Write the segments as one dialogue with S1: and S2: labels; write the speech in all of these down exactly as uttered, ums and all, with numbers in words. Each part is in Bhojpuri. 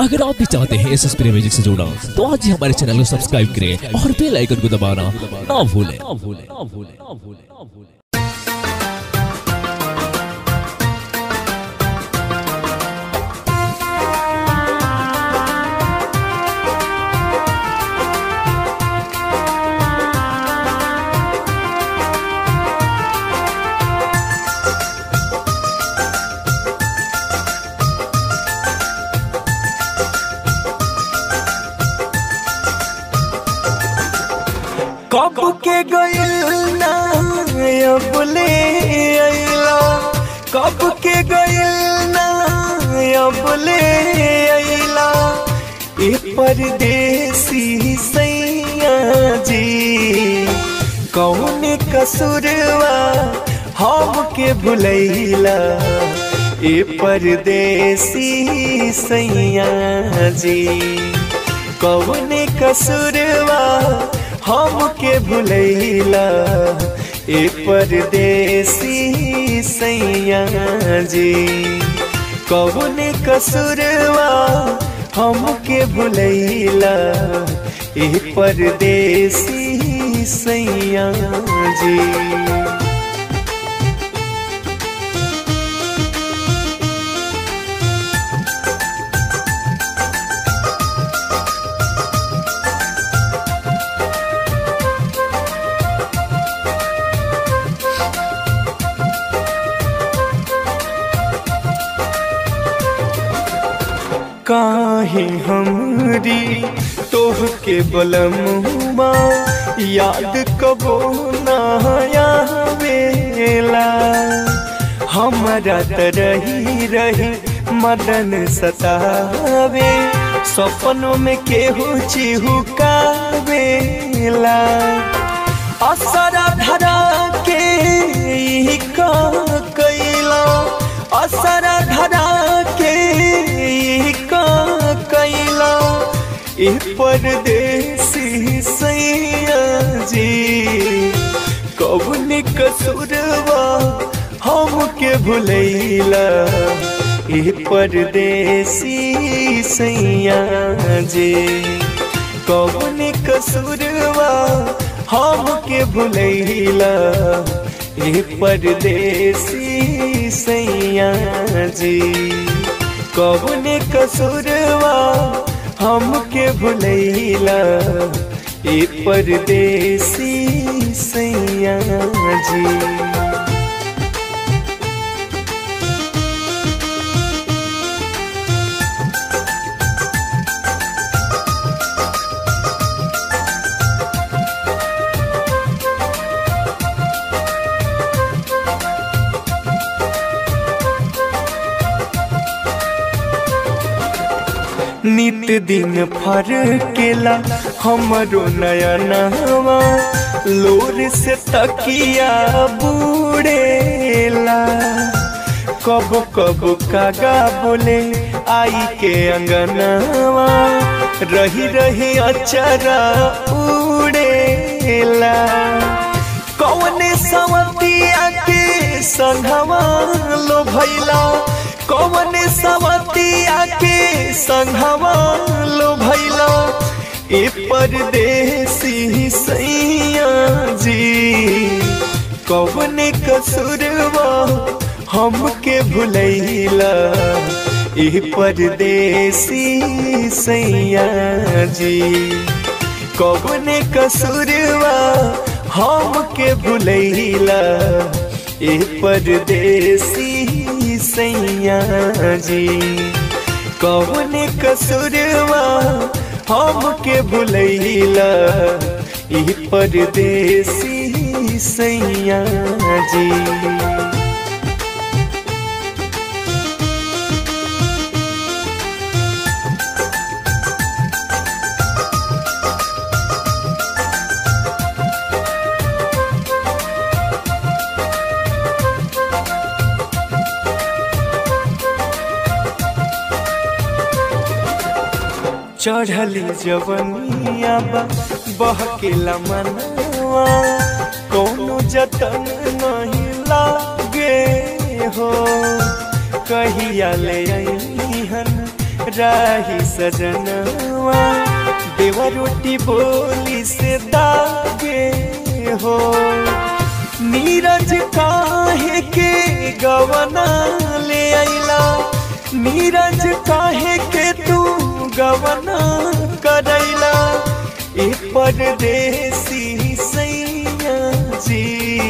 S1: अगर आप भी चाहते हैं एस एस प्रे म्यूजिक से जुड़ना तो आज ही हमारे चैनल को सब्सक्राइब करें और बेल आइकन को दबाना ना भूलें ना भूलें ना भूलें ना भूलें ना भूलें।
S2: कब के गइल ना अबले अइला, कब के गइल ना अबले अइला, ए परदेसी सैया जी कौन कसुरवा हम के भुलैला, ए परदेसी सैया जी कौन कसुरवा हम के भुलैला, ए परदेसी सैया जी कौन कसुरवा हम के भुलैला, ए परदेसी सैया जी। काहे हमरी तोह के बलमुआ याद कबो ना आवेला, हमरा त रही रही मदन सतावे, सपनों में केहू चिहुकावेला, असरा धरा के ई का कैला, असरा धरा के कैला, ए परदेसी सैया जी कौन कसुरवा हम के भुलैला, ए परदेसी सैया जी कौन कसुरवा हम के भुलैला, ए परदेसी सैया जी कौन कसुरवा हम के भुलैला, ए परदेसी सैया जी। नित दिन फर केला हमरो नयनवा, लोर से तकिया बूढ़ेला, कब कब कागा बोले आई के अंगनवा, रही रही अचरा उड़ेला, कौने सवतिया के संघवा लो भैला, कौन सवतिया के संघवा लो भैला, ए परदेसी सैया जी कौन कसुरवा हम के भुलैला, ए परदेसी सैया जी कौन कसुरवा हम के भुलैला, ए परदेसी सैया जी कौन कसुरवा हम के भुलैला, ए परदेसी सैया जी। चढ़ली जवनिया बहकेला मनवा, कोनो जतन नहीं लागे हो, कहिया ले अइहन राही सजनवा देवा रोटी बोली से दागे हो। नीरज काहे के गवना ले आइला, नीरज काहे के तू गवना करैला। ए परदेसी सैया जी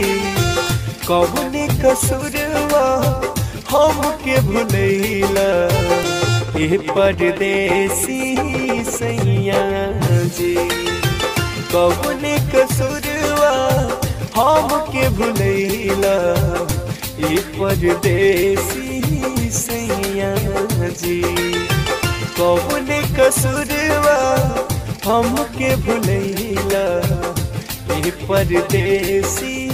S2: कौने कसूरवा हमके भुलैला। ए परदेसी सैया जी कौने कसूरवा हमके भुलैला। ए परदेसी सैया जी कौने कसूरवा हमके भुलैला। ए परदेसी